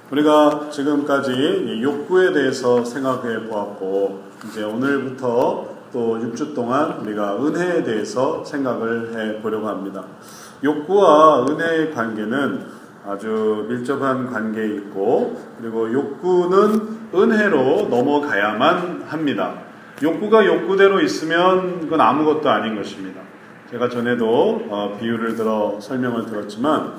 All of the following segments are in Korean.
우리가 지금까지 욕구에 대해서 생각해 보았고, 이제 오늘부터 또 6주 동안 우리가 은혜에 대해서 생각을 해 보려고 합니다. 욕구와 은혜의 관계는 아주 밀접한 관계에 있고, 그리고 욕구는 은혜로 넘어가야만 합니다. 욕구가 욕구대로 있으면 그건 아무것도 아닌 것입니다. 제가 전에도 비유를 들어 설명을 들었지만,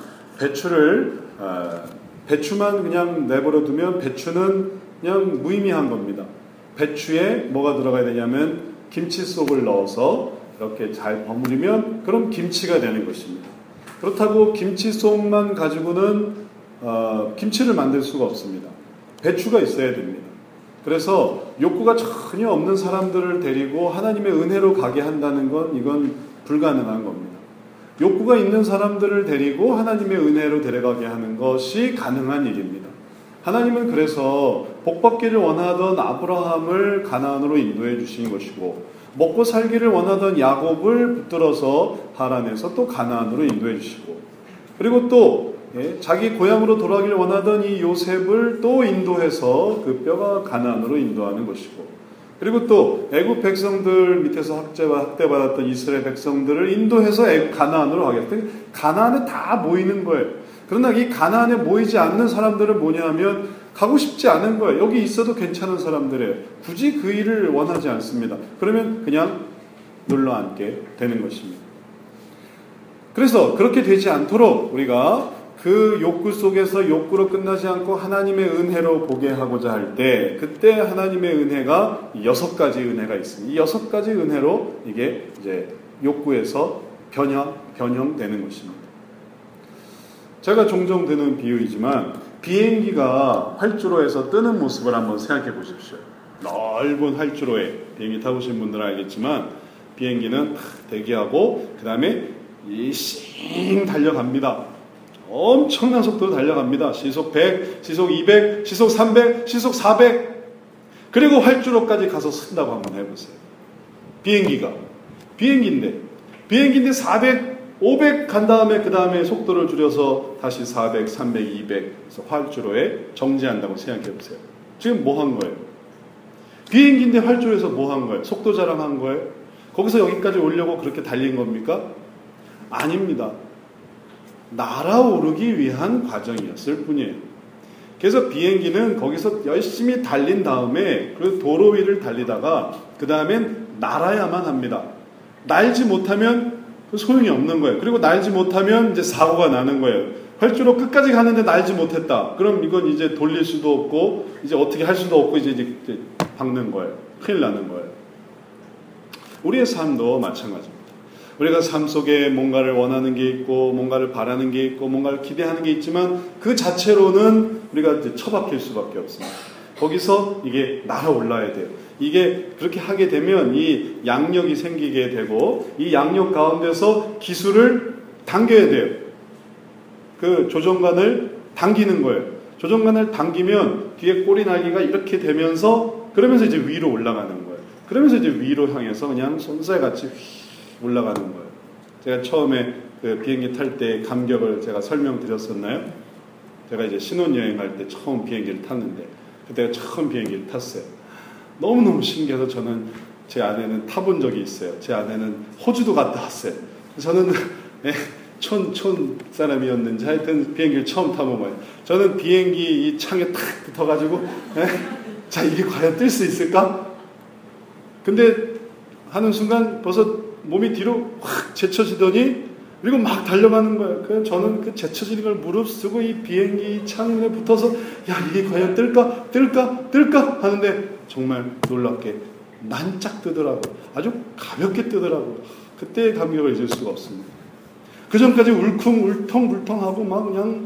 배추만 그냥 내버려 두면 배추는 그냥 무의미한 겁니다. 배추에 뭐가 들어가야 되냐면 김치 속을 넣어서 이렇게 잘 버무리면 그럼 김치가 되는 것입니다. 그렇다고 김치 속만 가지고는 김치를 만들 수가 없습니다. 배추가 있어야 됩니다. 그래서 욕구가 전혀 없는 사람들을 데리고 하나님의 은혜로 가게 한다는 건 이건 불가능한 겁니다. 욕구가 있는 사람들을 데리고 하나님의 은혜로 데려가게 하는 것이 가능한 일입니다. 하나님은 그래서 복받기를 원하던 아브라함을 가나안으로 인도해 주신 것이고, 먹고 살기를 원하던 야곱을 붙들어서 하란에서 또 가나안으로 인도해 주시고, 그리고 또 자기 고향으로 돌아가기를 원하던 이 요셉을 또 인도해서 그 뼈가 가나안으로 인도하는 것이고, 그리고 또 애국 백성들 밑에서 학대받았던 이스라엘 백성들을 인도해서 가나안으로 가겠다. 가나안에 다 모이는 거예요. 그러나 이 가나안에 모이지 않는 사람들은 뭐냐 하면 가고 싶지 않은 거예요. 여기 있어도 괜찮은 사람들이에요. 굳이 그 일을 원하지 않습니다. 그러면 그냥 눌러 앉게 되는 것입니다. 그래서 그렇게 되지 않도록 우리가 그 욕구 속에서 욕구로 끝나지 않고 하나님의 은혜로 보게 하고자 할 때, 그때 하나님의 은혜가 6가지 은혜가 있습니다. 이 6가지 은혜로 이게 이제 욕구에서 변형되는 것입니다. 제가 종종 드는 비유이지만 비행기가 활주로에서 뜨는 모습을 한번 생각해 보십시오. 넓은 활주로에 비행기 타보신 분들은 알겠지만 비행기는 대기하고 그 다음에 싱 달려갑니다. 엄청난 속도로 달려갑니다. 시속 100, 시속 200, 시속 300, 시속 400. 그리고 활주로까지 가서 쓴다고 한번 해보세요. 비행기인데 400, 500 간 다음에 그 다음에 속도를 줄여서 다시 400, 300, 200 그래서 활주로에 정지한다고 생각해 보세요. 지금 뭐 한 거예요? 비행기인데 활주로에서 뭐 한 거예요? 속도 자랑한 거예요? 거기서 여기까지 오려고 그렇게 달린 겁니까? 아닙니다. 날아오르기 위한 과정이었을 뿐이에요. 그래서 비행기는 거기서 열심히 달린 다음에 그 도로 위를 달리다가 그 다음엔 날아야만 합니다. 날지 못하면 소용이 없는 거예요. 그리고 날지 못하면 이제 사고가 나는 거예요. 활주로 끝까지 가는데 날지 못했다. 그럼 이건 이제 돌릴 수도 없고 이제 어떻게 할 수도 없고 이제 박는 거예요. 큰일 나는 거예요. 우리의 삶도 마찬가지입니다. 우리가 삶 속에 뭔가를 원하는 게 있고 뭔가를 바라는 게 있고 뭔가를 기대하는 게 있지만 그 자체로는 우리가 이제 처박힐 수밖에 없습니다. 거기서 이게 날아올라야 돼요. 이게 그렇게 하게 되면 이 양력이 생기게 되고 이 양력 가운데서 기술을 당겨야 돼요. 그 조정관을 당기는 거예요. 조정관을 당기면 뒤에 꼬리 날개가 이렇게 되면서 그러면서 이제 위로 올라가는 거예요. 그러면서 이제 위로 향해서 그냥 손살같이 올라가는 거예요. 제가 처음에 그 비행기 탈 때 감격을 제가 설명드렸었나요? 제가 이제 신혼여행 갈 때 처음 비행기를 탔는데 그때가 처음 비행기를 탔어요. 너무너무 신기해서 저는 제 아내는 타본 적이 있어요. 제 아내는 호주도 갔다 왔어요. 저는 촌 사람이었는지 하여튼 비행기를 처음 타본 거예요. 저는 비행기 이 창에 탁 붙어가지고 자 이게 과연 뜰 수 있을까? 근데 하는 순간 벌써 몸이 뒤로 확 제쳐지더니 그리고 막 달려가는 거예요. 그래서 저는 그 제쳐지는 걸 무릅쓰고 이 비행기 창문에 붙어서 야 이게 과연 뜰까 하는데 정말 놀랍게 난짝 뜨더라고요. 아주 가볍게 뜨더라고요. 그때의 감격을 잊을 수가 없습니다. 그 전까지 울퉁불퉁하고 막 그냥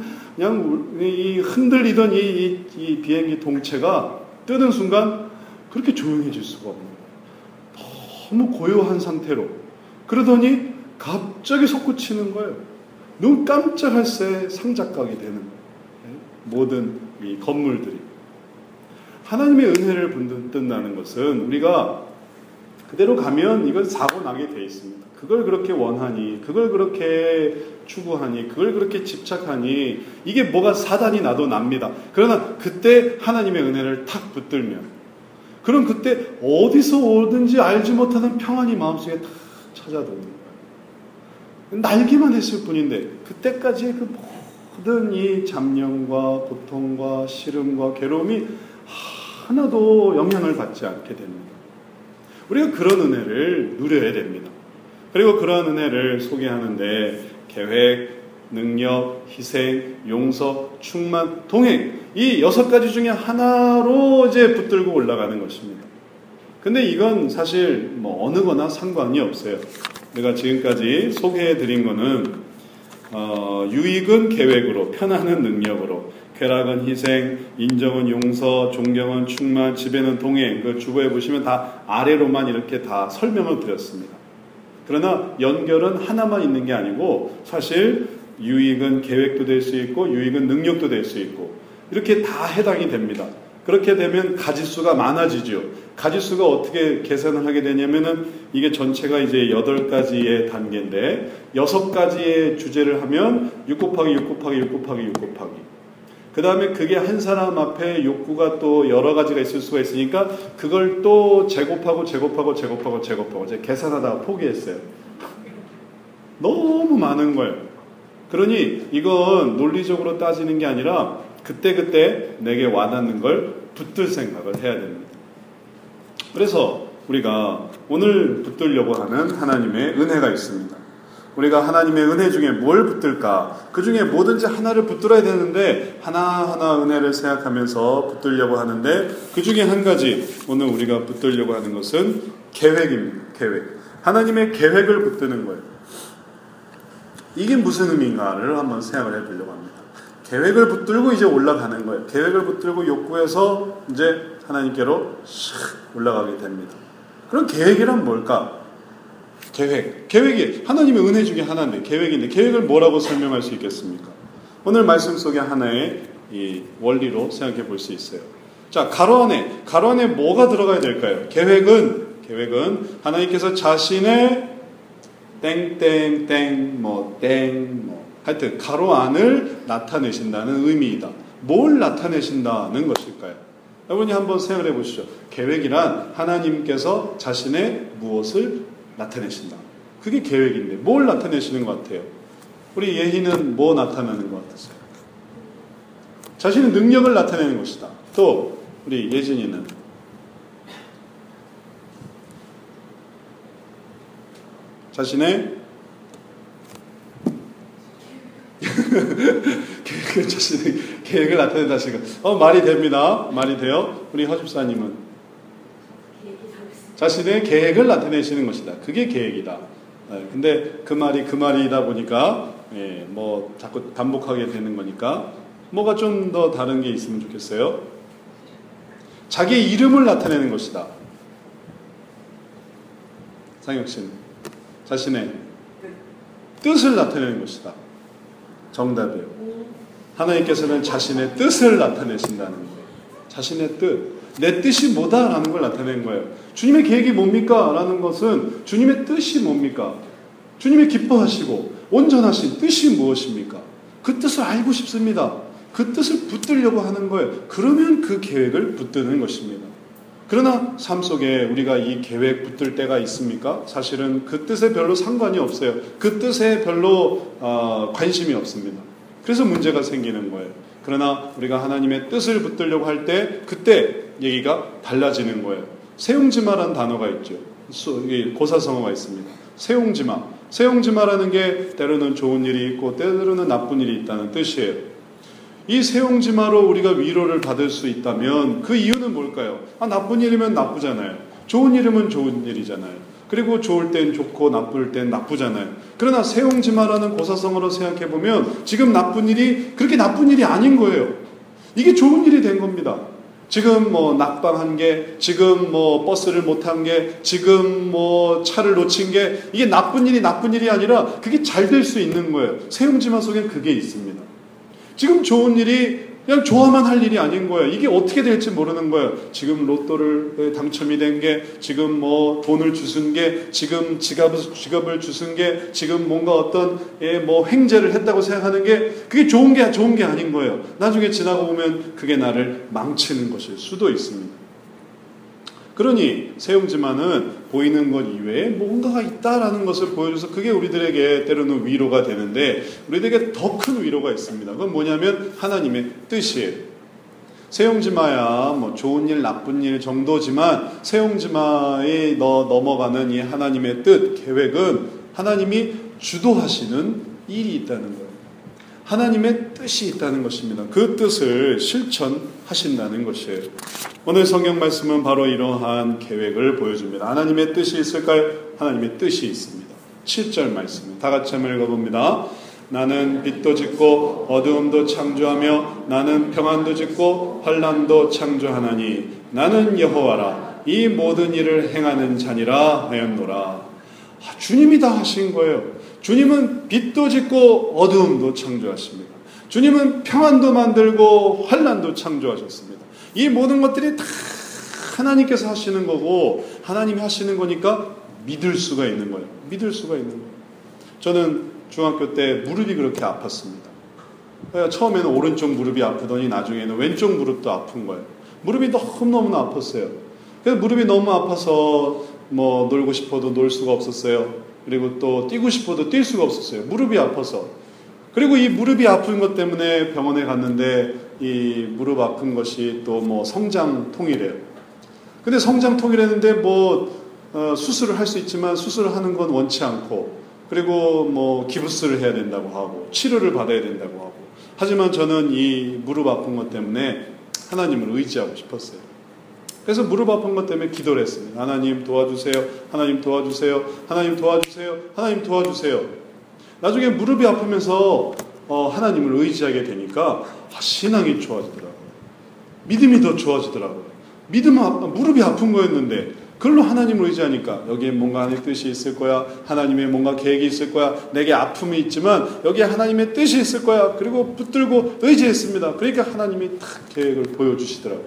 이 흔들리던 이 비행기 동체가 뜨는 순간 그렇게 조용해질 수가 없는 거예요. 너무 고요한 상태로. 그러더니 갑자기 솟구치는 거예요. 눈 깜짝할 새 상작각이 되는 거예요. 모든 이 건물들이. 하나님의 은혜를 붙든다는 것은 우리가 그대로 가면 이건 사고 나게 돼 있습니다. 그걸 그렇게 원하니, 그걸 그렇게 추구하니, 그걸 그렇게 집착하니, 이게 뭐가 사단이 나도 납니다. 그러나 그때 하나님의 은혜를 탁 붙들면, 그럼 그때 어디서 오든지 알지 못하는 평안이 마음속에 탁 찾아드는 거예요. 날기만 했을 뿐인데 그때까지의 그 모든 이 잠령과 고통과 시름과 괴로움이 하나도 영향을 받지 않게 됩니다. 우리가 그런 은혜를 누려야 됩니다. 그리고 그런 은혜를 소개하는데 계획, 능력, 희생, 용서, 충만, 동행, 이 6가지 중에 하나로 이제 붙들고 올라가는 것입니다. 근데 이건 사실 뭐 어느 거나 상관이 없어요. 내가 지금까지 소개해 드린 거는 유익은 계획으로, 편안은 능력으로, 쾌락은 희생, 인정은 용서, 존경은 충만, 지배는 동행. 그 주보에 보시면 다 아래로만 이렇게 다 설명을 드렸습니다. 그러나 연결은 하나만 있는 게 아니고 사실 유익은 계획도 될 수 있고 유익은 능력도 될 수 있고 이렇게 다 해당이 됩니다. 그렇게 되면 가지수가 많아지죠. 가지수가 어떻게 계산을 하게 되냐면은 이게 전체가 이제 8가지의 단계인데 6가지의 주제를 하면 6 곱하기 6 곱하기 6 곱하기 6 곱하기 그 다음에 그게 한 사람 앞에 욕구가 또 여러 가지가 있을 수가 있으니까 그걸 또 제곱하고 제곱하고 제곱하고 제곱하고 제가 계산하다가 포기했어요. 너무 많은 거예요. 그러니 이건 논리적으로 따지는 게 아니라 그때그때 내게 와닿는 걸 붙들 생각을 해야 됩니다. 그래서 우리가 오늘 붙들려고 하는 하나님의 은혜가 있습니다. 우리가 하나님의 은혜 중에 뭘 붙들까? 그 중에 뭐든지 하나를 붙들어야 되는데 하나하나 은혜를 생각하면서 붙들려고 하는데 그 중에 한 가지 오늘 우리가 붙들려고 하는 것은 계획입니다. 계획. 하나님의 계획을 붙드는 거예요. 이게 무슨 의미인가를 한번 생각을 해보려고 합니다. 계획을 붙들고 이제 올라가는 거예요. 계획을 붙들고 욕구해서 이제 하나님께로 샥 올라가게 됩니다. 그럼 계획이란 뭘까? 계획이 하나님의 은혜 중에 하나인데 계획인데 계획을 뭐라고 설명할 수 있겠습니까? 오늘 말씀 속에 하나의 이 원리로 생각해 볼 수 있어요. 자, 가로 안에 뭐가 들어가야 될까요? 계획은 하나님께서 자신의 땡땡땡 하여튼 가로 안을 나타내신다는 의미이다. 뭘 나타내신다는 것일까요? 여러분이 한번 생각을 해보시죠. 계획이란 하나님께서 자신의 무엇을 나타내신다. 그게 계획인데 뭘 나타내시는 것 같아요? 우리 예희는 뭐 나타내는 것 같으세요? 자신의 능력을 나타내는 것이다. 또 우리 예진이는 자신의 자신의 계획을 나타낸다. 말이 됩니다. 말이 돼요. 우리 허집사님은 자신의 계획을 나타내시는 것이다. 그게 계획이다. 근데 그 말이다 보니까 뭐 자꾸 반복하게 되는 거니까 뭐가 좀 더 다른 게 있으면 좋겠어요. 자기의 이름을 나타내는 것이다. 상혁 씨는 자신의 뜻을 나타내는 것이다. 정답이에요. 하나님께서는 자신의 뜻을 나타내신다는 거예요. 자신의 뜻. 내 뜻이 뭐다라는 걸 나타내는 거예요. 주님의 계획이 뭡니까? 라는 것은 주님의 뜻이 뭡니까? 주님의 기뻐하시고 온전하신 뜻이 무엇입니까? 그 뜻을 알고 싶습니다. 그 뜻을 붙들려고 하는 거예요. 그러면 그 계획을 붙드는 것입니다. 그러나 삶 속에 우리가 이 계획 붙들 때가 있습니까? 사실은 그 뜻에 별로 상관이 없어요. 그 뜻에 별로 관심이 없습니다. 그래서 문제가 생기는 거예요. 그러나 우리가 하나님의 뜻을 붙들려고 할 때 그때 얘기가 달라지는 거예요. 세용지마라는 단어가 있죠. 고사성어가 있습니다. 세용지마라는 게 때로는 좋은 일이 있고 때로는 나쁜 일이 있다는 뜻이에요. 이 세용지마로 우리가 위로를 받을 수 있다면 그 이유는 뭘까요? 나쁜 일이면 나쁘잖아요. 좋은 일이면 좋은 일이잖아요. 그리고 좋을 땐 좋고 나쁠 땐 나쁘잖아요. 그러나 세용지마라는 고사성어로 생각해보면 지금 나쁜 일이 그렇게 나쁜 일이 아닌 거예요. 이게 좋은 일이 된 겁니다. 지금 뭐 낙방한 게, 지금 뭐 버스를 못 탄 게, 지금 뭐 차를 놓친 게 이게 나쁜 일이 아니라 그게 잘 될 수 있는 거예요. 세용지마 속엔 그게 있습니다. 지금 좋은 일이 그냥 좋아만 할 일이 아닌 거예요. 이게 어떻게 될지 모르는 거예요. 지금 로또를 당첨이 된 게, 지금 뭐 돈을 주순 게, 지금 지갑을 주순 게, 지금 뭔가 어떤 뭐 횡재를 했다고 생각하는 게 그게 좋은 게 아닌 거예요. 나중에 지나고 보면 그게 나를 망치는 것일 수도 있습니다. 그러니 세용지마는 보이는 것 이외에 뭔가가 있다라는 것을 보여줘서 그게 우리들에게 때로는 위로가 되는데, 우리들에게 더 큰 위로가 있습니다. 그건 뭐냐면 하나님의 뜻이에요. 세용지마야 뭐 좋은 일 나쁜 일 정도지만 세용지마에 넘어가는 이 하나님의 뜻, 계획은 하나님이 주도하시는 일이 있다는 거예요. 하나님의 뜻이 있다는 것입니다. 그 뜻을 실천하신다는 것이에요. 오늘 성경 말씀은 바로 이러한 계획을 보여줍니다. 하나님의 뜻이 있을까요? 하나님의 뜻이 있습니다. 7절 말씀 다 같이 한번 읽어봅니다. 나는 빛도 짓고 어두움도 창조하며 나는 평안도 짓고 환난도 창조하나니 나는 여호와라 이 모든 일을 행하는 자니라 하였노라. 주님이 다 하신 거예요. 주님은 빛도 짓고 어두움도 창조하십니다. 주님은 평안도 만들고 환난도 창조하셨습니다. 이 모든 것들이 다 하나님께서 하시는 거고 하나님이 하시는 거니까 믿을 수가 있는 거예요. 믿을 수가 있는 거예요. 저는 중학교 때 무릎이 그렇게 아팠습니다. 처음에는 오른쪽 무릎이 아프더니 나중에는 왼쪽 무릎도 아픈 거예요. 무릎이 너무너무 아팠어요. 그래서 무릎이 너무 아파서 뭐 놀고 싶어도 놀 수가 없었어요. 그리고 또 뛰고 싶어도 뛸 수가 없었어요. 무릎이 아파서. 그리고 이 무릎이 아픈 것 때문에 병원에 갔는데 이 무릎 아픈 것이 또 뭐 성장통이래요. 근데 성장통이라는데 뭐 수술을 할 수 있지만 수술을 하는 건 원치 않고, 그리고 뭐 기부스를 해야 된다고 하고 치료를 받아야 된다고 하고, 하지만 저는 이 무릎 아픈 것 때문에 하나님을 의지하고 싶었어요. 그래서 무릎 아픈 것 때문에 기도를 했습니다. 하나님 도와주세요. 하나님 도와주세요. 하나님 도와주세요. 하나님 도와주세요. 나중에 무릎이 아프면서 하나님을 의지하게 되니까 신앙이 좋아지더라고요. 믿음이 더 좋아지더라고요. 무릎이 아픈 거였는데 그걸로 하나님을 의지하니까 여기에 뭔가 하나님의 뜻이 있을 거야. 하나님의 뭔가 계획이 있을 거야. 내게 아픔이 있지만 여기에 하나님의 뜻이 있을 거야. 그리고 붙들고 의지했습니다. 그러니까 하나님이 딱 계획을 보여주시더라고요.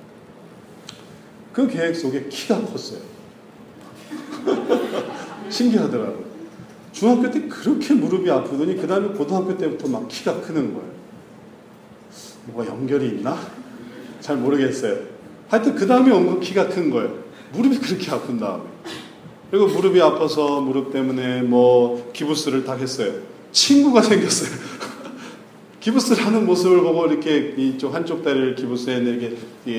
그 계획 속에 키가 컸어요. 신기하더라고요. 중학교 때 그렇게 무릎이 아프더니 그 다음에 고등학교 때부터 막 키가 크는 거예요. 뭐가 연결이 있나? 잘 모르겠어요. 하여튼 그 다음에 온 건 키가 큰 거예요. 무릎이 그렇게 아픈 다음에. 그리고 무릎이 아파서 무릎 때문에 뭐 기부스를 딱 했어요. 친구가 생겼어요. 기부스를 하는 모습을 보고 이렇게 이쪽 한쪽 다리를 기부스했는데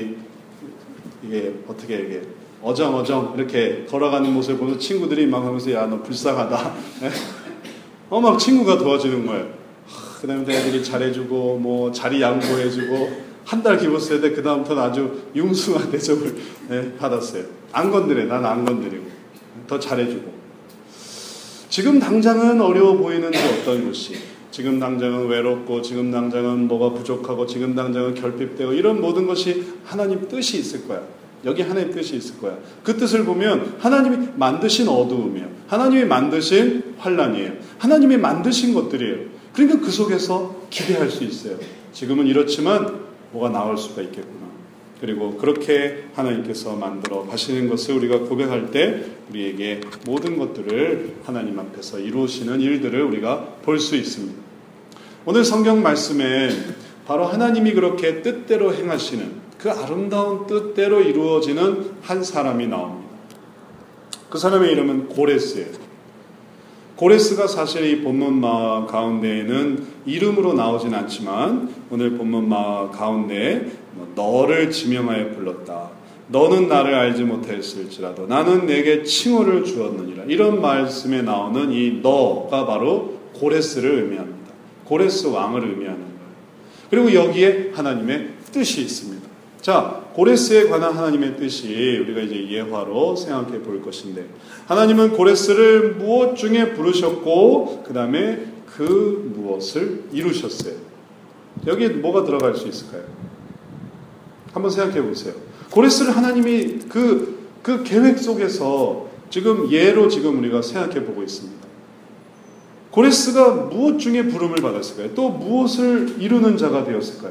이게 어떻게 이게 어정어정 이렇게 걸어가는 모습을 보면서 친구들이 막 하면서 야 너 불쌍하다. 막 친구가 도와주는 거예요. 그 다음에 애들이 잘해주고 뭐 자리 양보해주고 한 달 기부스 했는데 그 다음부터는 아주 융숭한 대접을 받았어요. 안 건드려. 난 안 건드리고 더 잘해주고. 지금 당장은 어려워 보이는데 어떤 것이, 지금 당장은 외롭고 지금 당장은 뭐가 부족하고 지금 당장은 결핍되고 이런 모든 것이 하나님 뜻이 있을 거야. 여기 하나님 뜻이 있을 거야. 그 뜻을 보면 하나님이 만드신 어두움이에요. 하나님이 만드신 환난이에요. 하나님이 만드신 것들이에요. 그러니까 그 속에서 기대할 수 있어요. 지금은 이렇지만 뭐가 나올 수가 있겠구나. 그리고 그렇게 하나님께서 만들어 가시는 것을 우리가 고백할 때 우리에게 모든 것들을 하나님 앞에서 이루시는 일들을 우리가 볼 수 있습니다. 오늘 성경 말씀에 바로 하나님이 그렇게 뜻대로 행하시는 그 아름다운 뜻대로 이루어지는 한 사람이 나옵니다. 그 사람의 이름은 고레스예요. 고레스가 사실 이 본문마 가운데에는 이름으로 나오진 않지만 오늘 본문마 가운데 너를 지명하여 불렀다. 너는 나를 알지 못했을지라도 나는 내게 칭호를 주었느니라. 이런 말씀에 나오는 이 너가 바로 고레스를 의미합니다. 고레스 왕을 의미하는 거예요. 그리고 여기에 하나님의 뜻이 있습니다. 자, 고레스에 관한 하나님의 뜻이 우리가 이제 예화로 생각해 볼 것인데, 하나님은 고레스를 무엇 중에 부르셨고 그 다음에 그 무엇을 이루셨어요. 여기에 뭐가 들어갈 수 있을까요? 한번 생각해 보세요. 고레스를 하나님이 그 계획 속에서 지금 예로 지금 우리가 생각해 보고 있습니다. 고레스가 무엇 중에 부름을 받았을까요? 또 무엇을 이루는 자가 되었을까요?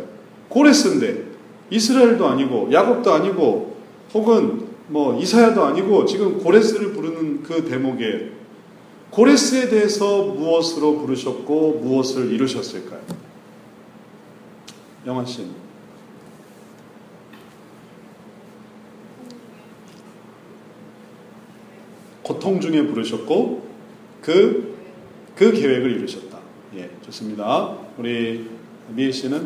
고레스인데 이스라엘도 아니고 야곱도 아니고 혹은 이사야도 아니고 지금 고레스를 부르는 그 대목에 고레스에 대해서 무엇으로 부르셨고 무엇을 이루셨을까요? 영환 씨. 고통 중에 부르셨고 그 계획을 이루셨다. 예, 좋습니다. 우리 미애 씨는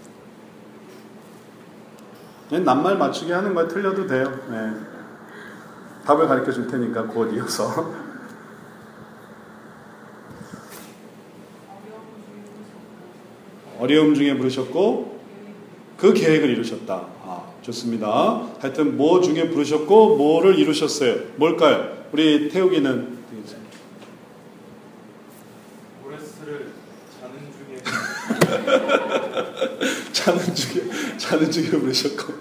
낱말 맞추기 하는 거에 틀려도 돼요. 네. 답을 가르쳐 줄 테니까 곧 이어서. 어려움 중에 부르셨고 그 계획을 이루셨다. 좋습니다. 하여튼 뭐 중에 부르셨고 뭐를 이루셨어요. 뭘까요? 우리 태욱이는 고레스를 자는 중에 자는 중에 부르셨고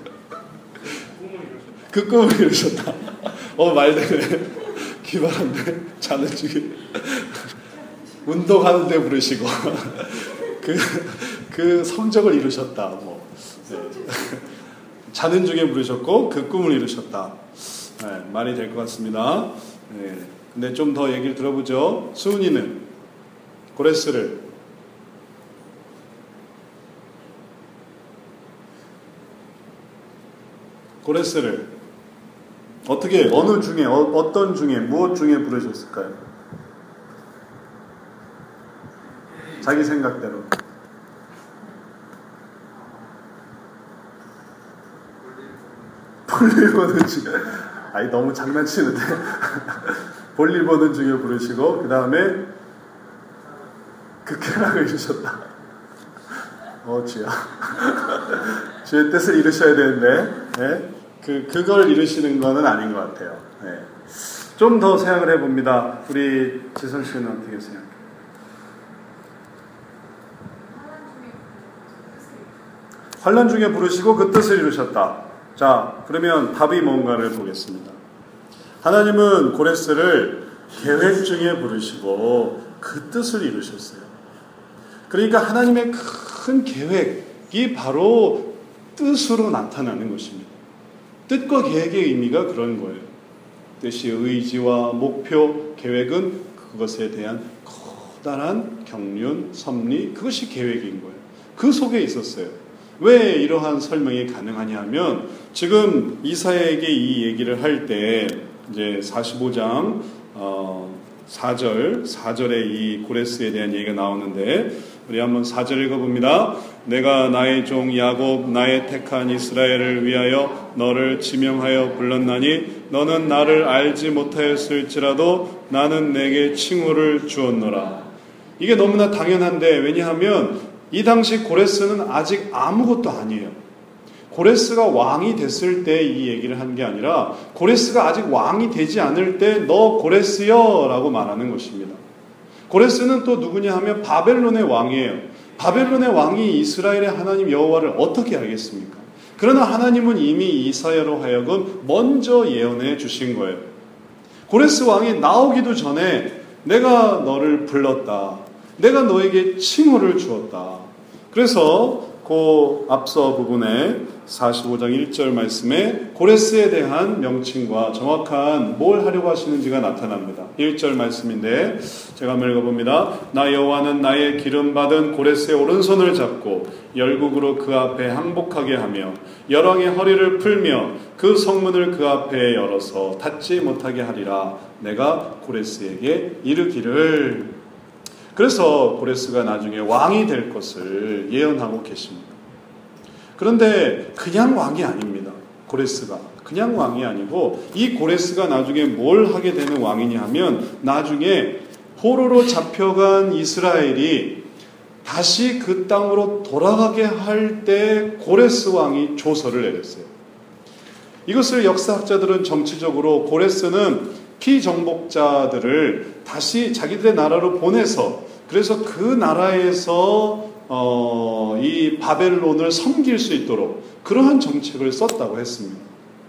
그 꿈을 이루셨다. 말되네. 기발한데. 자는 중에 운동하는데 부르시고 그 성적을 이루셨다. 네. 자는 중에 부르셨고 그 꿈을 이루셨다. 네, 말이 될 것 같습니다. 네, 근데 좀 더 얘기를 들어보죠. 수은이는 고레스를 어떻게 어느 중에 어떤 중에 무엇 중에 부르셨을까요? 자기 생각대로. 볼일 보는 중에 너무 장난치는데 볼일 보는 중에 부르시고 그 다음에 그 쾌락을 이루셨다. 주야 주의 뜻을 이루셔야 되는데 네? 그걸 이루시는 거는 아닌 것 같아요. 네. 좀 더 생각을 해봅니다. 우리 지선 씨는 어떻게 생각해요? 환난 중에 부르시고 그 뜻을 이루셨다. 자, 그러면 답이 뭔가를 보겠습니다. 하나님은 고레스를 계획 중에 부르시고 그 뜻을 이루셨어요. 그러니까 하나님의 큰 계획이 바로 뜻으로 나타나는 것입니다. 뜻과 계획의 의미가 그런 거예요. 뜻이 의지와 목표, 계획은 그것에 대한 커다란 경륜, 섭리, 그것이 계획인 거예요. 그 속에 있었어요. 왜 이러한 설명이 가능하냐 하면 지금 이사야에게 이 얘기를 할 때 이제 45장 4절에 이 고레스에 대한 얘기가 나오는데 우리 한번 4절 읽어봅니다. 내가 나의 종 야곱 나의 택한 이스라엘을 위하여 너를 지명하여 불렀나니 너는 나를 알지 못하였을지라도 나는 내게 칭호를 주었노라. 이게 너무나 당연한데 왜냐하면 이 당시 고레스는 아직 아무것도 아니에요. 고레스가 왕이 됐을 때 이 얘기를 한 게 아니라 고레스가 아직 왕이 되지 않을 때 너 고레스여 라고 말하는 것입니다. 고레스는 또 누구냐 하면 바벨론의 왕이에요. 바벨론의 왕이 이스라엘의 하나님 여호와를 어떻게 알겠습니까? 그러나 하나님은 이미 이사야로 하여금 먼저 예언해 주신 거예요. 고레스 왕이 나오기도 전에 내가 너를 불렀다. 내가 너에게 칭호를 주었다. 그래서 그 앞서 부분에 45장 1절 말씀에 고레스에 대한 명칭과 정확한 뭘 하려고 하시는지가 나타납니다. 1절 말씀인데 제가 한번 읽어봅니다. 나 여호와는 나의 기름받은 고레스의 오른손을 잡고 열국으로 그 앞에 항복하게 하며 열왕의 허리를 풀며 그 성문을 그 앞에 열어서 닫지 못하게 하리라. 내가 고레스에게 이르기를. 그래서 고레스가 나중에 왕이 될 것을 예언하고 계십니다. 그런데 그냥 왕이 아닙니다. 고레스가 그냥 왕이 아니고 이 고레스가 나중에 뭘 하게 되는 왕이냐 하면 나중에 포로로 잡혀간 이스라엘이 다시 그 땅으로 돌아가게 할 때 고레스 왕이 조서를 내렸어요. 이것을 역사학자들은 정치적으로 고레스는 피정복자들을 다시 자기들의 나라로 보내서 그래서 그 나라에서 이 바벨론을 섬길 수 있도록 그러한 정책을 썼다고 했습니다.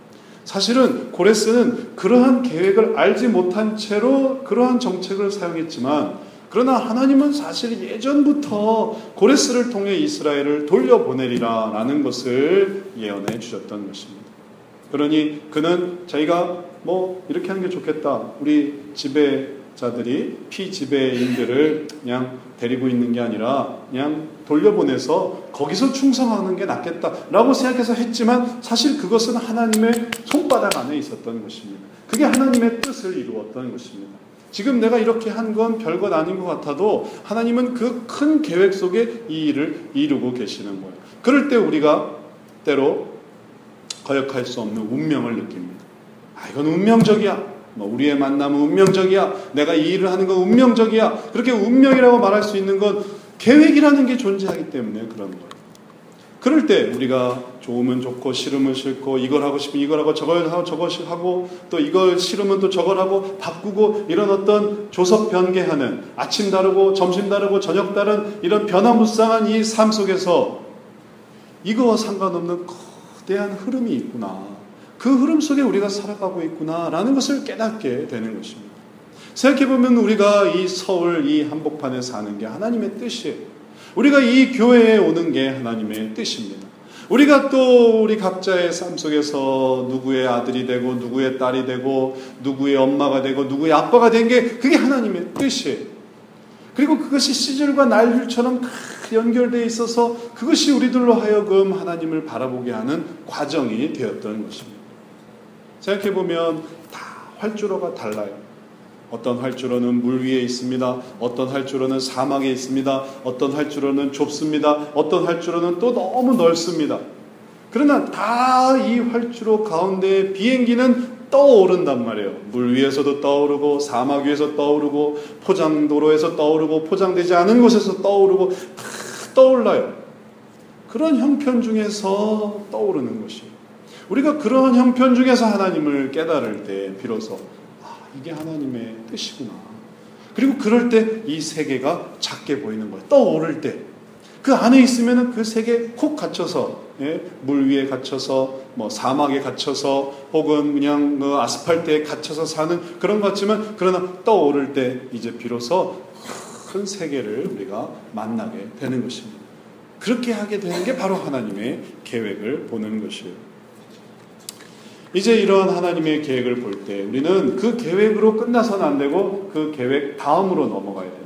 사실은 고레스는 그러한 계획을 알지 못한 채로 그러한 정책을 사용했지만 그러나 하나님은 사실 예전부터 고레스를 통해 이스라엘을 돌려보내리라 라는 것을 예언해 주셨던 것입니다. 그러니 그는 자기가 이렇게 하는 게 좋겠다. 우리 지배자들이 피지배인들을 그냥 데리고 있는 게 아니라 그냥 돌려보내서 거기서 충성하는 게 낫겠다라고 생각해서 했지만 사실 그것은 하나님의 손바닥 안에 있었던 것입니다. 그게 하나님의 뜻을 이루었던 것입니다. 지금 내가 이렇게 한 건 별것 아닌 것 같아도 하나님은 그 큰 계획 속에 이 일을 이루고 계시는 거예요. 그럴 때 우리가 때로 거역할 수 없는 운명을 느낍니다. 이건 운명적이야. 우리의 만남은 운명적이야. 내가 이 일을 하는 건 운명적이야. 그렇게 운명이라고 말할 수 있는 건 계획이라는 게 존재하기 때문에 그런 거예요. 그럴 때 우리가 좋으면 좋고 싫으면 싫고 이걸 하고 싶으면 이걸 하고 저걸 하고 저것을 하고 또 이걸 싫으면 또 저걸 하고 바꾸고 이런 어떤 조석 변개하는 아침 다르고 점심 다르고 저녁 다른 이런 변화무쌍한 이 삶 속에서 이거와 상관없는 거대한 흐름이 있구나. 그 흐름 속에 우리가 살아가고 있구나라는 것을 깨닫게 되는 것입니다. 생각해보면 우리가 이 서울 이 한복판에 사는 게 하나님의 뜻이에요. 우리가 이 교회에 오는 게 하나님의 뜻입니다. 우리가 또 우리 각자의 삶 속에서 누구의 아들이 되고 누구의 딸이 되고 누구의 엄마가 되고 누구의 아빠가 된 게 그게 하나님의 뜻이에요. 그리고 그것이 시절과 날줄처럼 다 연결되어 있어서 그것이 우리들로 하여금 하나님을 바라보게 하는 과정이 되었던 것입니다. 생각해보면 다 활주로가 달라요. 어떤 활주로는 물 위에 있습니다. 어떤 활주로는 사막에 있습니다. 어떤 활주로는 좁습니다. 어떤 활주로는 또 너무 넓습니다. 그러나 다 이 활주로 가운데 비행기는 떠오른단 말이에요. 물 위에서도 떠오르고 사막 위에서 떠오르고 포장도로에서 떠오르고 포장되지 않은 곳에서 떠오르고 다 떠올라요. 그런 형편 중에서 떠오르는 것이에요. 우리가 그런 형편 중에서 하나님을 깨달을 때 비로소 이게 하나님의 뜻이구나. 그리고 그럴 때 이 세계가 작게 보이는 거예요. 떠오를 때. 그 안에 있으면 그 세계에 콕 갇혀서, 물 위에 갇혀서, 사막에 갇혀서, 혹은 그냥 아스팔트에 갇혀서 사는 그런 것 같지만, 그러나 떠오를 때 이제 비로소 큰 세계를 우리가 만나게 되는 것입니다. 그렇게 하게 되는 게 바로 하나님의 계획을 보는 것이에요. 이제 이런 하나님의 계획을 볼 때 우리는 그 계획으로 끝나서는 안 되고 그 계획 다음으로 넘어가야 됩니다.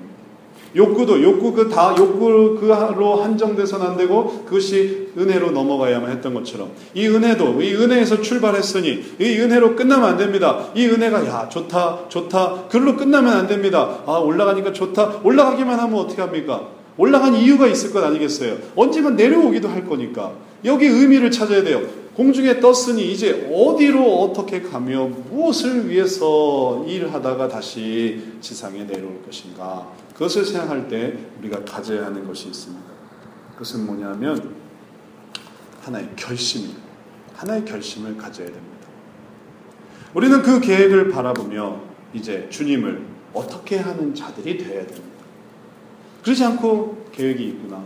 욕구로 한정돼서는 안 되고 그것이 은혜로 넘어가야만 했던 것처럼 이 은혜도 이 은혜에서 출발했으니 이 은혜로 끝나면 안 됩니다. 이 은혜가 좋다 그걸로 끝나면 안 됩니다. 올라가니까 좋다. 올라가기만 하면 어떻게 합니까? 올라간 이유가 있을 것 아니겠어요? 언젠간 내려오기도 할 거니까 여기 의미를 찾아야 돼요. 공중에 떴으니 이제 어디로 어떻게 가며 무엇을 위해서 일하다가 다시 지상에 내려올 것인가. 그것을 생각할 때 우리가 가져야 하는 것이 있습니다. 그것은 뭐냐면 하나의 결심입니다. 하나의 결심을 가져야 됩니다. 우리는 그 계획을 바라보며 이제 주님을 어떻게 하는 자들이 되어야 됩니다. 그러지 않고 계획이 있구나.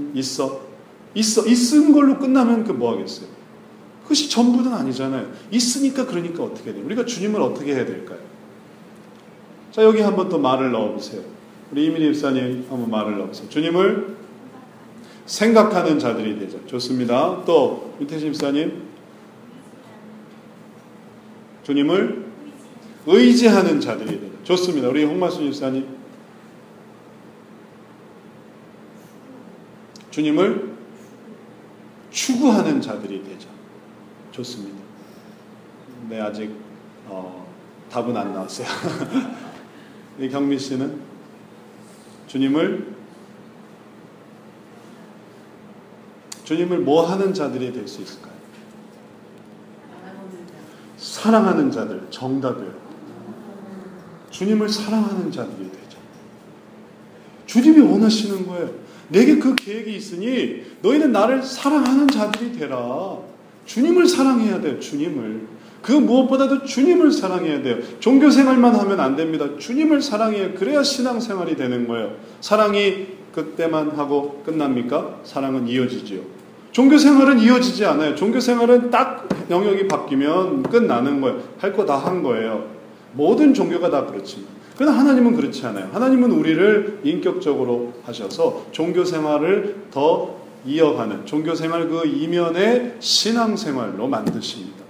있은 걸로 끝나면 그 뭐 하겠어요? 그것이 전부는 아니잖아요. 있으니까 그러니까 어떻게 돼요? 우리가 주님을 어떻게 해야 될까요? 자, 여기 한번 또 말을 넣어보세요. 우리 이민희 집사님 한번 말을 넣어보세요. 주님을 생각하는 자들이 되죠. 좋습니다. 또 윤태신 집사님 주님을 의지하는 자들이 되죠. 좋습니다. 우리 홍만순 집사님 주님을 추구하는 자들이 되죠. 좋습니다. 네, 아직 답은 안 나왔어요. 이 경미 씨는 주님을 뭐 하는 자들이 될 수 있을까요? 사랑하는 자들. 정답이에요. 주님을 사랑하는 자들이 되죠. 주님이 원하시는 거예요. 내게 그 계획이 있으니 너희는 나를 사랑하는 자들이 되라. 주님을 사랑해야 돼요. 주님을. 그 무엇보다도 주님을 사랑해야 돼요. 종교생활만 하면 안 됩니다. 주님을 사랑해야 그래야 신앙생활이 되는 거예요. 사랑이 그때만 하고 끝납니까? 사랑은 이어지지요. 종교생활은 이어지지 않아요. 종교생활은 딱 영역이 바뀌면 끝나는 거예요. 할 거 다 한 거예요. 모든 종교가 다 그렇지만. 그러나 하나님은 그렇지 않아요. 하나님은 우리를 인격적으로 하셔서 종교 생활을 더 이어가는, 종교 생활 그 이면의 신앙 생활로 만드십니다.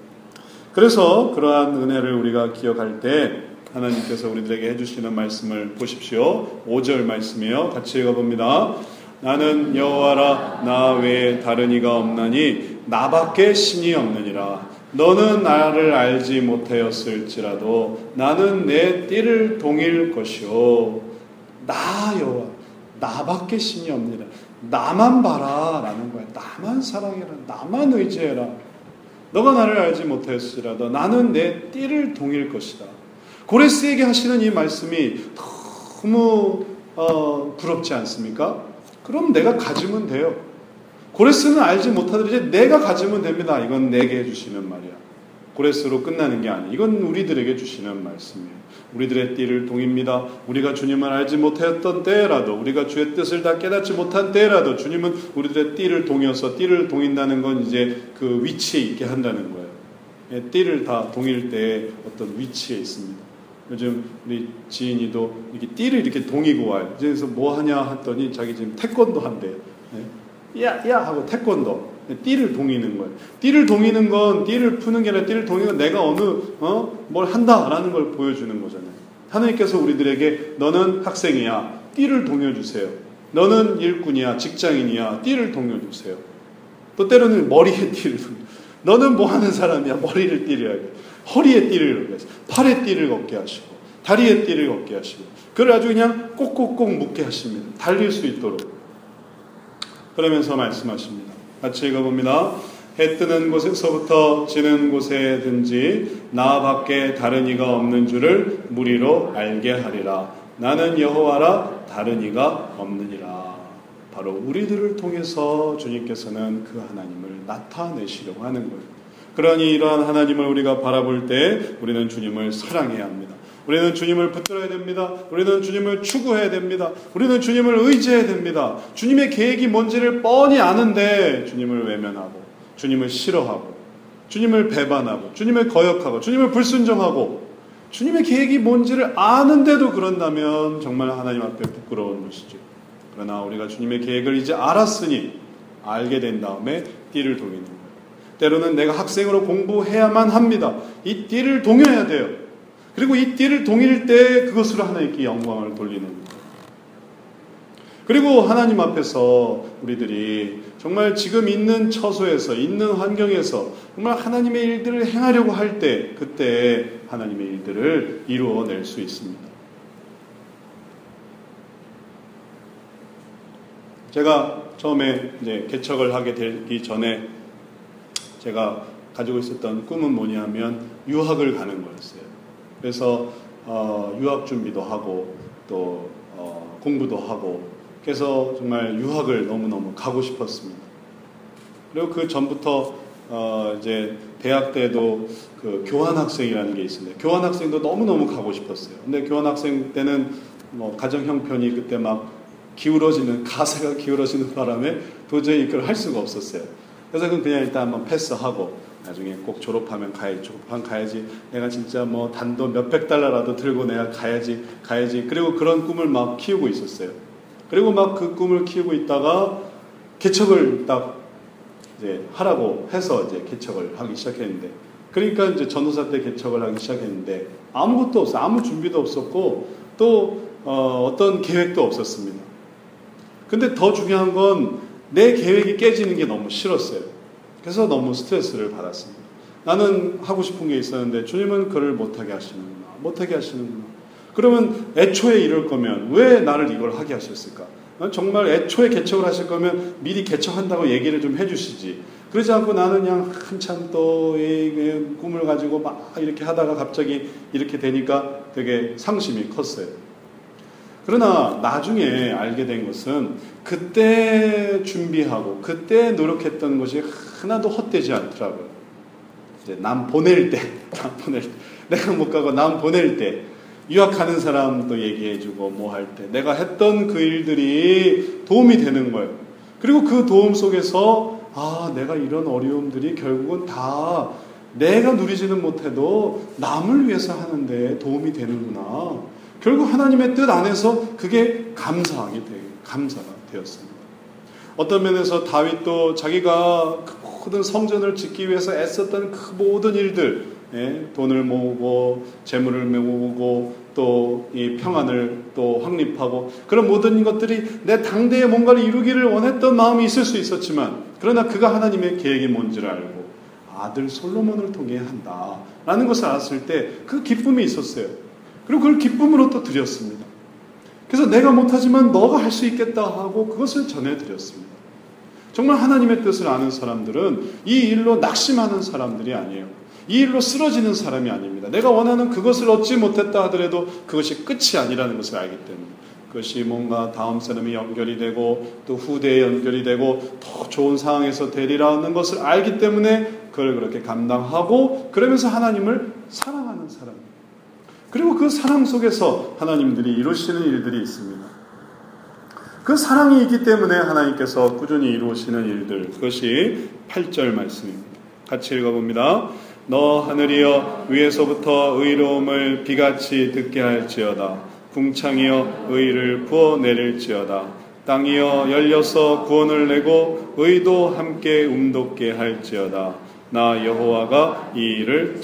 그래서 그러한 은혜를 우리가 기억할 때 하나님께서 우리들에게 해주시는 말씀을 보십시오. 5절 말씀이에요. 같이 읽어봅니다. 나는 여호와라, 나 외에 다른 이가 없나니 나밖에 신이 없느니라. 너는 나를 알지 못하였을지라도 나는 내 띠를 동일 것이요. 나 여호와, 나밖에 신이 없느니라. 나만 봐라 라는 거야. 나만 사랑해라. 나만 의지해라. 너가 나를 알지 못하였을지라도 나는 내 띠를 동일 것이다. 고레스에게 하시는 이 말씀이 너무 부럽지 않습니까? 그럼 내가 가지면 돼요. 고레스는 알지 못하더라도 내가 가지면 됩니다. 이건 내게 해주시는 말이야. 고레스로 끝나는 게 아니에요. 이건 우리들에게 주시는 말씀이에요. 우리들의 띠를 동입니다. 우리가 주님을 알지 못했던 때라도, 우리가 주의 뜻을 다 깨닫지 못한 때라도 주님은 우리들의 띠를 동여서, 띠를 동인다는 건 이제 그 위치에 있게 한다는 거예요. 띠를 다 동일 때의 어떤 위치에 있습니다. 요즘 우리 지인이도 이렇게 띠를 이렇게 동이고 와요. 그래서 뭐 하냐 했더니 자기 지금 태권도 한대요. 야 하고 태권도. 띠를 동이는 거예요. 띠를 동이는 건 띠를 푸는 게 아니라 띠를 동이는 건 내가 뭘 한다라는 걸 보여주는 거잖아요. 하나님께서 우리들에게 너는 학생이야. 띠를 동여주세요. 너는 일꾼이야. 직장인이야. 띠를 동여주세요. 또 때로는 머리에 띠를 동여. 너는 뭐 하는 사람이야. 머리를 띠를 하게. 허리에 띠를 걷게 하시고, 팔에 띠를 걷게 하시고, 다리에 띠를 걷게 하시고, 그걸 아주 그냥 꼭꼭꼭 묶게 하십니다. 달릴 수 있도록. 그러면서 말씀하십니다. 같이 읽어봅니다. 해 뜨는 곳에서부터 지는 곳에든지 나밖에 다른 이가 없는 줄을 무리로 알게 하리라. 나는 여호와라, 다른 이가 없느니라. 바로 우리들을 통해서 주님께서는 그 하나님을 나타내시려고 하는 거예요. 그러니 이러한 하나님을 우리가 바라볼 때 우리는 주님을 사랑해야 합니다. 우리는 주님을 붙들어야 됩니다. 우리는 주님을 추구해야 됩니다. 우리는 주님을 의지해야 됩니다. 주님의 계획이 뭔지를 뻔히 아는데 주님을 외면하고, 주님을 싫어하고, 주님을 배반하고, 주님을 거역하고, 주님을 불순종하고, 주님의 계획이 뭔지를 아는데도 그런다면 정말 하나님 앞에 부끄러운 것이죠. 그러나 우리가 주님의 계획을 이제 알았으니, 알게 된 다음에 띠를 동이는 거예요. 때로는 내가 학생으로 공부해야만 합니다. 이 띠를 동여야 돼요. 그리고 이 띠를 동일 때 그것으로 하나님께 영광을 돌리는 거예요. 그리고 하나님 앞에서 우리들이 정말 지금 있는 처소에서, 있는 환경에서 정말 하나님의 일들을 행하려고 할 때, 그때 하나님의 일들을 이루어낼 수 있습니다. 제가 처음에 이제 개척을 하게 되기 전에 제가 가지고 있었던 꿈은 뭐냐면 유학을 가는 거였어요. 그래서 유학 준비도 하고 또 공부도 하고, 그래서 정말 유학을 너무너무 가고 싶었습니다. 그리고 그 전부터 이제 대학 때도 그 교환학생이라는 게 있습니다. 교환학생도 너무너무 가고 싶었어요. 근데 교환학생 때는 뭐 가정 형편이 그때 막 가세가 기울어지는 바람에 도저히 그걸 할 수가 없었어요. 그래서 그냥 일단 한번 패스하고 나중에 꼭 졸업하면 가야지. 내가 진짜 뭐 단돈 몇백 달러라도 들고 내가 가야지. 그리고 그런 꿈을 막 키우고 있었어요. 그리고 막 그 꿈을 키우고 있다가 개척을 딱 이제 하라고 해서 이제 개척을 하기 시작했는데, 그러니까 이제 전도사 때 개척을 하기 시작했는데 아무것도 없어, 아무 준비도 없었고 또 어떤 계획도 없었습니다. 근데 더 중요한 건 내 계획이 깨지는 게 너무 싫었어요. 그래서 너무 스트레스를 받았습니다. 나는 하고 싶은 게 있었는데 주님은 그를 못하게 하시는구나. 그러면 애초에 이럴 거면 왜 나를 이걸 하게 하셨을까? 정말 애초에 개척을 하실 거면 미리 개척한다고 얘기를 좀 해주시지. 그러지 않고 나는 그냥 한참 또 꿈을 가지고 막 이렇게 하다가 갑자기 이렇게 되니까 되게 상심이 컸어요. 그러나 나중에 알게 된 것은 그때 준비하고 그때 노력했던 것이 하나도 헛되지 않더라고요. 이제 남 보낼 때 내가 못 가고 남 보낼 때 유학하는 사람도 얘기해주고 뭐 할 때 내가 했던 그 일들이 도움이 되는 거예요. 그리고 그 도움 속에서 내가 이런 어려움들이 결국은 다 내가 누리지는 못해도 남을 위해서 하는데 도움이 되는구나. 결국 하나님의 뜻 안에서 그게 감사가 되었습니다. 어떤 면에서 다윗도 자기가 그 모든 성전을 짓기 위해서 애썼던 그 모든 일들, 돈을 모으고 재물을 모으고 또 이 평안을 또 확립하고 그런 모든 것들이 내 당대에 뭔가를 이루기를 원했던 마음이 있을 수 있었지만, 그러나 그가 하나님의 계획이 뭔지를 알고 아들 솔로몬을 통해 한다라는 것을 알았을 때 그 기쁨이 있었어요. 그리고 그걸 기쁨으로 또 드렸습니다. 그래서 내가 못하지만 너가 할 수 있겠다 하고 그것을 전해드렸습니다. 정말 하나님의 뜻을 아는 사람들은 이 일로 낙심하는 사람들이 아니에요. 이 일로 쓰러지는 사람이 아닙니다. 내가 원하는 그것을 얻지 못했다 하더라도 그것이 끝이 아니라는 것을 알기 때문에, 그것이 뭔가 다음 사람이 연결이 되고 또 후대에 연결이 되고 더 좋은 상황에서 되리라 하는 것을 알기 때문에 그걸 그렇게 감당하고 그러면서 하나님을 사랑하는 사람, 그리고 그 사랑 속에서 하나님들이 이루시는 일들이 있습니다. 그 사랑이 있기 때문에 하나님께서 꾸준히 이루시는 일들, 그것이 8절 말씀입니다. 같이 읽어봅니다. 너 하늘이여 위에서부터 의로움을 비같이 듣게 할지어다. 궁창이여 의를 부어내릴지어다. 땅이여 열려서 구원을 내고 의도 함께 움돋게 할지어다. 나 여호와가 이 일을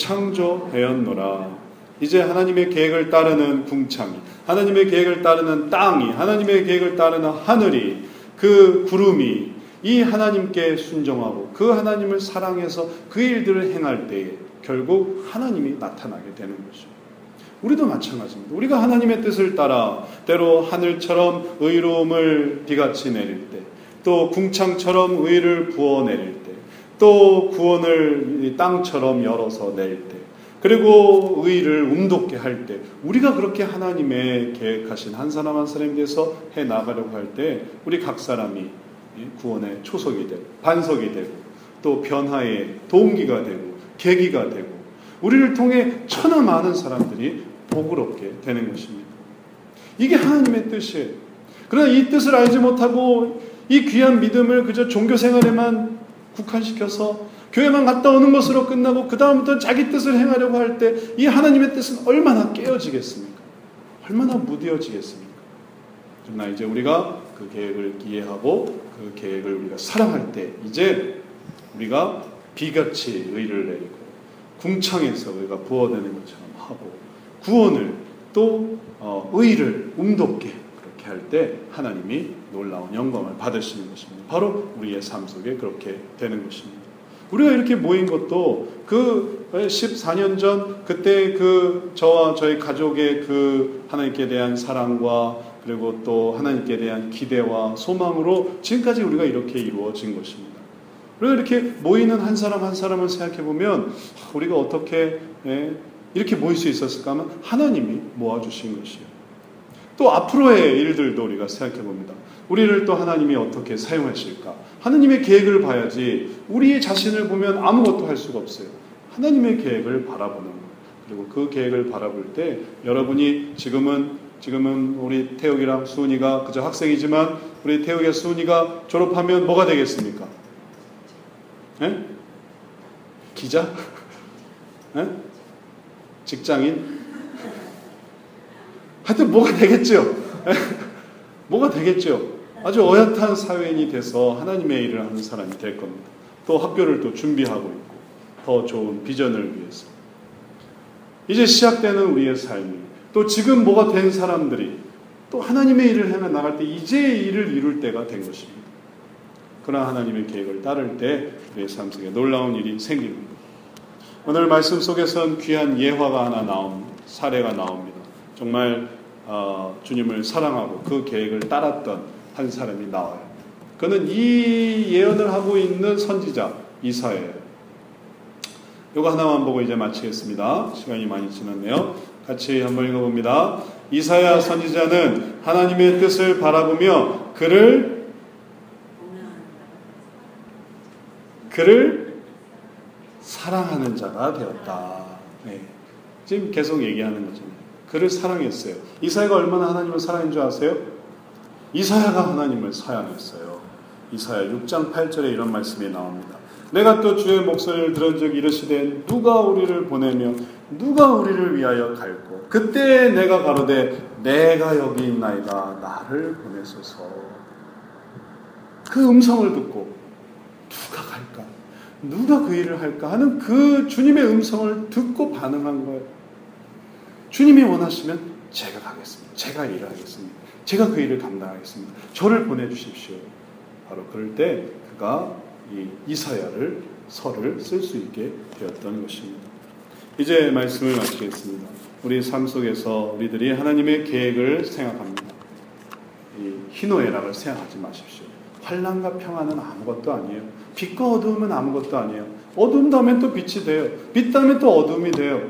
창조하였노라. 이제 하나님의 계획을 따르는 궁창이, 하나님의 계획을 따르는 땅이, 하나님의 계획을 따르는 하늘이, 그 구름이 이 하나님께 순종하고 그 하나님을 사랑해서 그 일들을 행할 때에 결국 하나님이 나타나게 되는 것이죠. 우리도 마찬가지입니다. 우리가 하나님의 뜻을 따라 때로 하늘처럼 의로움을 비같이 내릴 때, 또 궁창처럼 의를 부어내릴 때, 또 구원을 땅처럼 열어서 낼 때, 그리고 의를 움돋게 할 때, 우리가 그렇게 하나님의 계획하신 한 사람 한 사람에 대해서 해 나가려고 할 때 우리 각 사람이 구원의 초석이 되고 반석이 되고 또 변화의 동기가 되고 계기가 되고 우리를 통해 천하 많은 사람들이 복을 얻게 되는 것입니다. 이게 하나님의 뜻이에요. 그러나 이 뜻을 알지 못하고 이 귀한 믿음을 그저 종교 생활에만 국한시켜서 교회만 갔다 오는 것으로 끝나고 그 다음부터 자기 뜻을 행하려고 할 때 이 하나님의 뜻은 얼마나 깨어지겠습니까? 얼마나 무뎌지겠습니까? 그러나 이제 우리가 그 계획을 이해하고 그 계획을 우리가 사랑할 때 이제 우리가 비같이 의를 내리고 궁창에서 우리가 부어내는 것처럼 하고 구원을 또 의를 움돋게 그렇게 할 때 하나님이 놀라운 영광을 받으시는 것입니다. 바로 우리의 삶 속에 그렇게 되는 것입니다. 우리가 이렇게 모인 것도 그 14년 전 그때 그 저와 저희 가족의 그 하나님께 대한 사랑과 그리고 또 하나님께 대한 기대와 소망으로 지금까지 우리가 이렇게 이루어진 것입니다. 우리가 이렇게 모이는 한 사람 한 사람을 생각해 보면 우리가 어떻게 이렇게 모일 수 있었을까 하면 하나님이 모아주신 것이에요. 또 앞으로의 일들도 우리가 생각해 봅니다. 우리를 또 하나님이 어떻게 사용하실까? 하나님의 계획을 봐야지 우리의 자신을 보면 아무것도 할 수가 없어요. 하나님의 계획을 바라보는 것. 그리고 그 계획을 바라볼 때 여러분이 지금은 우리 태욱이랑 수은이가 그저 학생이지만 우리 태욱이와 수은이가 졸업하면 뭐가 되겠습니까? 에? 기자? 에? 직장인? 하여튼 뭐가 되겠죠. 뭐가 되겠죠. 아주 어엿한 사회인이 돼서 하나님의 일을 하는 사람이 될 겁니다. 또 학교를 또 준비하고 있고 더 좋은 비전을 위해서. 이제 시작되는 우리의 삶이 또 지금 뭐가 된 사람들이 또 하나님의 일을 행해 나갈 때 이제 일을 이룰 때가 된 것입니다. 그러나 하나님의 계획을 따를 때 우리의 삶 속에 놀라운 일이 생깁니다. 오늘 말씀 속에선 귀한 예화가 하나 사례가 나옵니다. 정말 주님을 사랑하고 그 계획을 따랐던 한 사람이 나와요. 그는 이 예언을 하고 있는 선지자 이사야예요. 이거 하나만 보고 이제 마치겠습니다. 시간이 많이 지났네요. 같이 한번 읽어봅니다. 이사야 선지자는 하나님의 뜻을 바라보며 그를 사랑하는 자가 되었다. 네. 지금 계속 얘기하는 거잖아요. 그를 사랑했어요. 이사야가 얼마나 하나님을 사랑한 줄 아세요? 이사야가 하나님을 사랑했어요. 이사야 6장 8절에 이런 말씀이 나옵니다. 내가 또 주의 목소리를 들은 적 이르시되 누가 우리를 보내며 누가 우리를 위하여 갈고 그때 내가 가로되 내가 여기 있나이다 나를 보내소서. 그 음성을 듣고 누가 갈까? 누가 그 일을 할까? 하는 그 주님의 음성을 듣고 반응한 거예요. 주님이 원하시면 제가 가겠습니다. 제가 일을 하겠습니다. 제가 그 일을 감당하겠습니다. 저를 보내주십시오. 바로 그럴 때 그가 이 이사야를 설을 쓸 수 있게 되었던 것입니다. 이제 말씀을 마치겠습니다. 우리 삶 속에서 우리들이 하나님의 계획을 생각합니다. 이 희노애락을 생각하지 마십시오. 환난과 평안은 아무것도 아니에요. 빛과 어두움은 아무것도 아니에요. 어두움 다음엔 또 빛이 돼요. 빛 다음엔 또 어두움이 돼요.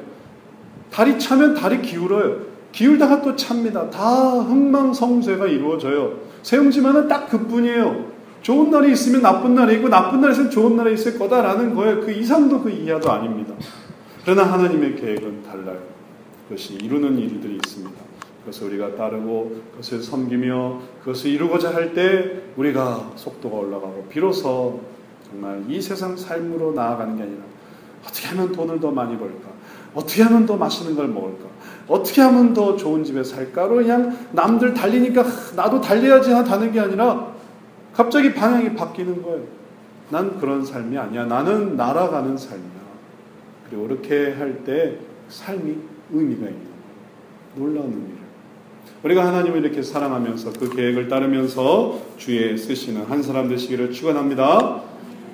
달이 차면 달이 기울어요. 기울다가 또 찹니다. 다 흥망성쇠가 이루어져요. 세움지만은 딱 그뿐이에요. 좋은 날이 있으면 나쁜 날이 있고 나쁜 날이 있으면 좋은 날이 있을 거다라는 거예요. 그 이상도 그 이하도 아닙니다. 그러나 하나님의 계획은 달라요. 그것이 이루는 일들이 있습니다. 그것을 우리가 따르고 그것을 섬기며 그것을 이루고자 할 때 우리가 속도가 올라가고 비로소 정말 이 세상 삶으로 나아가는 게 아니라 어떻게 하면 돈을 더 많이 벌까? 어떻게 하면 더 맛있는 걸 먹을까? 어떻게 하면 더 좋은 집에 살까로 그냥 남들 달리니까 나도 달려야지 하는 게 아니라 갑자기 방향이 바뀌는 거예요. 난 그런 삶이 아니야. 나는 날아가는 삶이야. 그리고 이렇게 할 때 삶이 의미가 있는 거예요. 놀라운 의미를. 우리가 하나님을 이렇게 사랑하면서 그 계획을 따르면서 주의 쓰시는 한 사람 되시기를 축원합니다.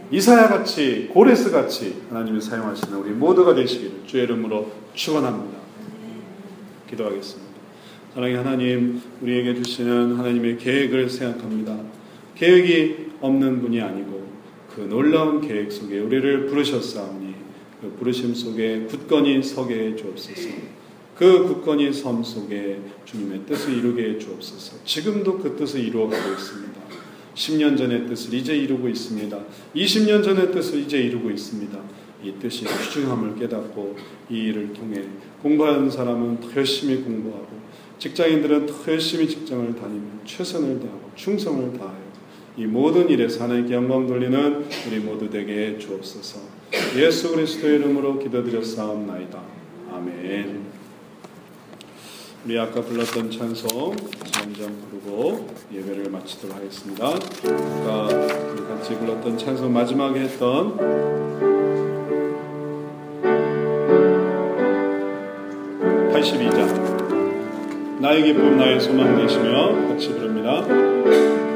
이사야같이 고레스같이 하나님이 사용하시는 우리 모두가 되시기를 주의 이름으로 축원합니다. 기도하겠습니다. 사랑의 하나님, 우리에게 주시는 하나님의 계획을 생각합니다. 계획이 없는 분이 아니고 그 놀라운 계획 속에 우리를 부르셨사오니 그 부르심 속에 굳건히 서게 해 주옵소서. 그 굳건히 섬 속에 주님의 뜻을 이루게 해 주옵소서. 지금도 그 뜻을 이루어가고 있습니다. 10년 전의 뜻을 이제 이루고 있습니다. 20년 전의 뜻을 이제 이루고 있습니다. 이 뜻이 귀중함을 깨닫고 이 일을 통해 공부하는 사람은 더 열심히 공부하고 직장인들은 더 열심히 직장을 다니며 최선을 다하고 충성을 다하여 이 모든 일에서 하나님께 영광 돌리는 우리 모두 되게 주옵소서. 예수 그리스도의 이름으로 기도드렸사옵나이다. 아멘. 우리 아까 불렀던 찬송 한장 부르고 예배를 마치도록 하겠습니다. 아까 우리 같이 불렀던 찬송 마지막에 했던 82장 나의 기쁨 나의 소망 되시며 같이 부릅니다.